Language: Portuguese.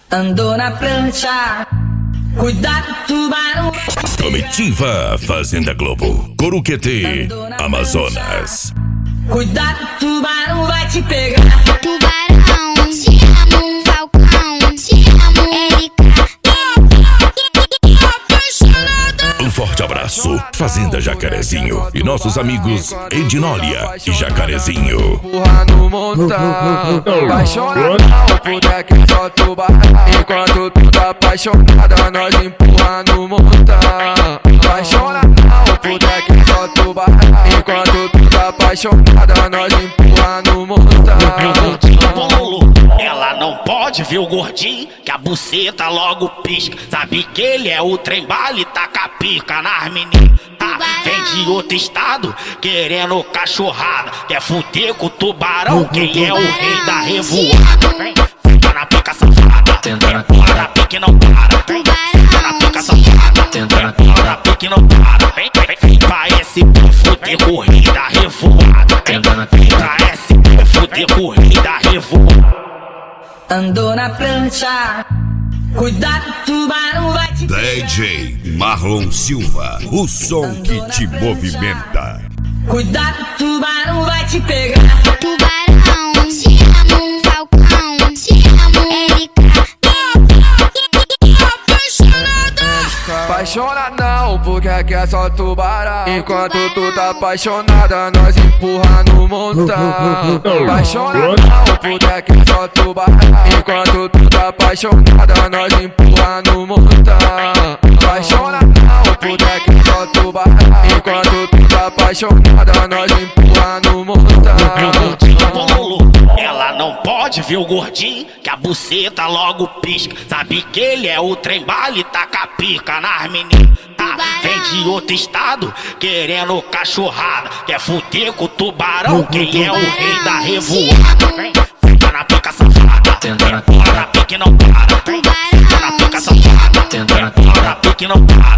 Andou na prancha, cuidado tubarão. Comitiva Fazenda Globo, Coruquetê, Amazonas. Cuidado tubarão vai te pegar. Tubarão, te amo, Falcão, te amo, Erika. Um forte abraço, Fazenda Jacarezinho e nossos amigos Edinólia e Jacarezinho. Empurra no montão, apaixonadão, puder que só tubarão. Enquanto tu tá apaixonada, nós empurra no montão. Apaixonadão, puder que só tubarão. Enquanto tu tá apaixonada, nós empurra no montão. Ela não pode ver o gordinho, que a buceta logo pisca. Sabe que ele é o trem-bala e taca a pica nas meninas. Vem de outro estado, querendo cachorrada. Quer fuder com o tubarão, que ele é o rei da revoada. Senta na pica safada, empurra na pica e não para. Senta na pica safada, empurra na pica e não para. Vem pra esse fuder com o rei da revoada. Vem pra esse fuder com o rei da revoada. Andou na prancha, cuidado tubarão vai te pegar. DJ Marlon Silva, o som que te movimenta. Cuidado tubarão vai te pegar. Tubarão, te amo, Falcão, te amo, Erika. Apaixonadão, porque que é só tubarão. Enquanto tu tá apaixonada, nós empurra no montão. Apaixonadão, porque que é só tubarão. Enquanto tu tá apaixonada, nós empurra no montão. Apaixonadão, porque que é só tubarão. Enquanto tu tá apaixonada, nós empurra no montão. Ela não pode ver o gordinho, que a buceta logo pisca. Sabe que ele é o trem-bala e taca a pica nas meninas. Vem de outro estado, querendo cachorrada. Quer fuder com o tubarão, que ele é o rei da revoada. Senta na pica safada, empurra na pica e não para. Senta na pica safada, empurra na pica e não para.